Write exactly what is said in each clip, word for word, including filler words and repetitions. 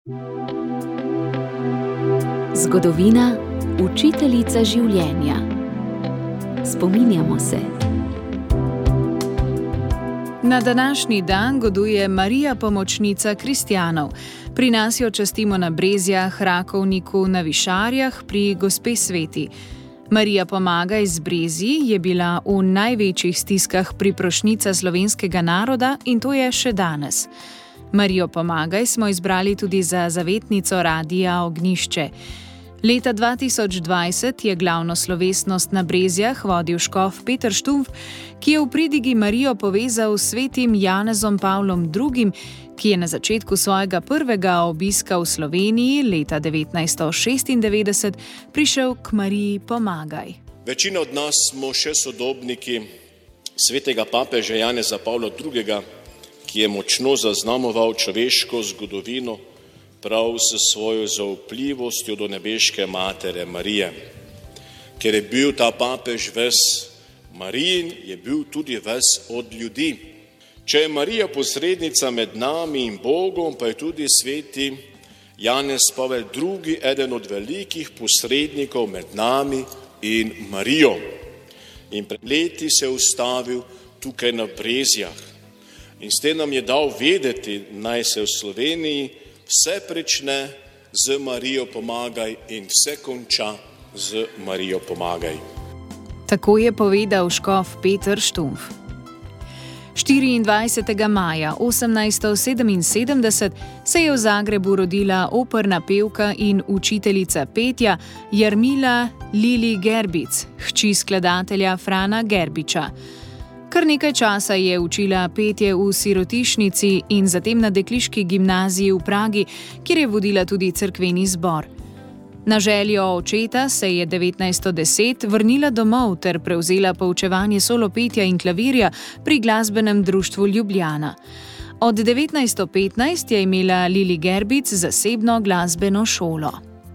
Zgodovina, učiteljica življenja. Spominjamo se. Na današnji dan goduje Marija pomočnica kristjanov. Pri nas jo častimo na Brezjah, Rakovniku, na Višarjah, pri Gospe Sveti. Marija Pomagaj iz Brezij je bila v največjih stiskah priprošnica slovenskega naroda in to je še danes. Marijo Pomagaj smo izbrali tudi za zavetnico Radia Ognjišče. Leta dva tisoč dvajset je glavno slovesnost na Brezjah vodil škof Peter Štumpf, ki je v pridigi Marijo povezal s svetim Janezom Pavlom drugim, ki je na začetku svojega prvega obiska v Sloveniji leta devetnajststo šestindevetdeset prišel k Mariji Pomagaj. Večina od nas smo še sodobniki svetega papeža Janeza Pavla drugega, ki je močno zaznamoval človeško zgodovino prav s svojo zaupljivostjo do nebeške matere Marije. Ker je bil ta papež ves Marijin, je bil tudi ves od ljudi. Če je Marija posrednica med nami in Bogom, pa je tudi sveti Janez Pavel drugi eden od velikih posrednikov med nami in Marijo. In pred leti se je ustavil tukaj na Brezjah. In s tem nam je dal vedeti, naj se v Sloveniji vse prične z Marijo Pomagaj in vse konča z Marijo Pomagaj. Tako je povedal škof Peter Štumpf. štiriindvajsetega maja osemnajststo sedeminsedemdeset se je v Zagrebu rodila operna pevka in učiteljica petja Jarmila Lili Gerbic, hči skladatelja Frana Gerbiča. Kar nekaj časa je učila petje v sirotišnici in zatem na dekliški gimnaziji v Pragi, kjer je vodila tudi cerkveni zbor. Na željo očeta se je devetnajststo deset vrnila domov ter prevzela poučevanje solopetja in klavirja pri Glasbenem društvu Ljubljana. Od devetnajststo petnajst je imela Lili Gerbic zasebno glasbeno šolo.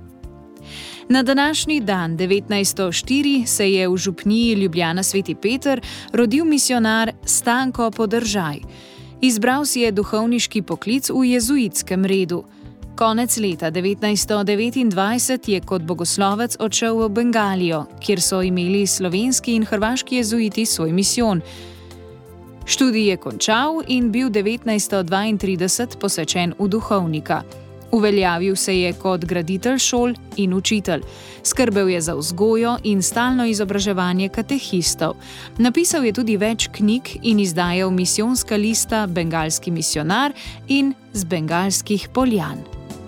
Na današnji dan, devetnajststo štiri, se je v župniji Ljubljana Sveti Peter rodil misionar Stanko Podržaj. Izbral si je duhovniški poklic v jezuitskem redu. Konec leta devetnajststo devetindvajset je kot bogoslovec odšel v Bengalijo, kjer so imeli slovenski in hrvaški jezuiti svoj misijon. Študij je končal in bil devetnajststo dvaintrideset posvečen v duhovnika. Uveljavil se je kot graditelj šol in učitelj. Skrbel je za vzgojo in stalno izobraževanje katehistov. Napisal je tudi več knjig in izdajal misijonska lista Bengalski misionar in Z bengalskih poljan.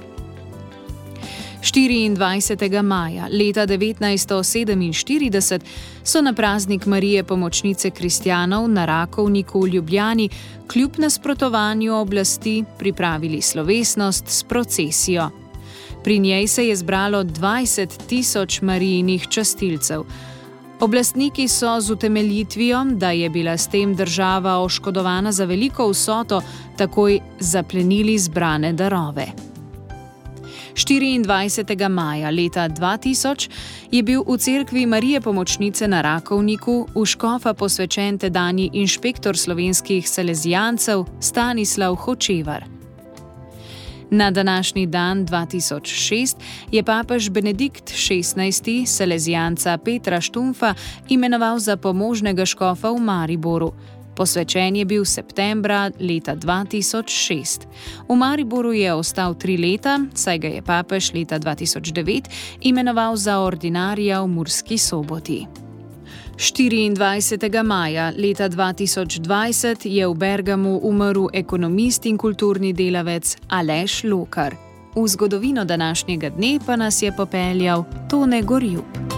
štiriindvajsetega maja leta devetnajststo sedeminštirideset so na praznik Marije pomočnice kristjanov na Rakovniku v Ljubljani kljub nasprotovanju oblasti pripravili slovesnost s procesijo. Pri njej se je zbralo dvajset tisoč Marijinih častilcev. Oblastniki so z utemeljitvijo, da je bila s tem država oškodovana za veliko vsoto, takoj zaplenili zbrane darove. štiriindvajsetega maja leta dva tisoč je bil v cerkvi Marije pomočnice na Rakovniku v škofa posvečen tedanji inšpektor slovenskih salezijancev Stanislav Hočevar. Na današnji dan dva tisoč šest je papež Benedikt šestnajsti salezijanca Petra Štumpfa imenoval za pomožnega škofa v Mariboru. Posvečen je bil septembra leta dva tisoč šest. V Mariboru je ostal tri leta, saj ga je papež leta dva tisoč devet imenoval za ordinarija v Murski Soboti. štiriindvajsetega maja leta dva tisoč dvajset je v Bergamu umrl ekonomist in kulturni delavec Aleš Lokar. V zgodovino današnjega dne pa nas je popeljal Tone Gorjup.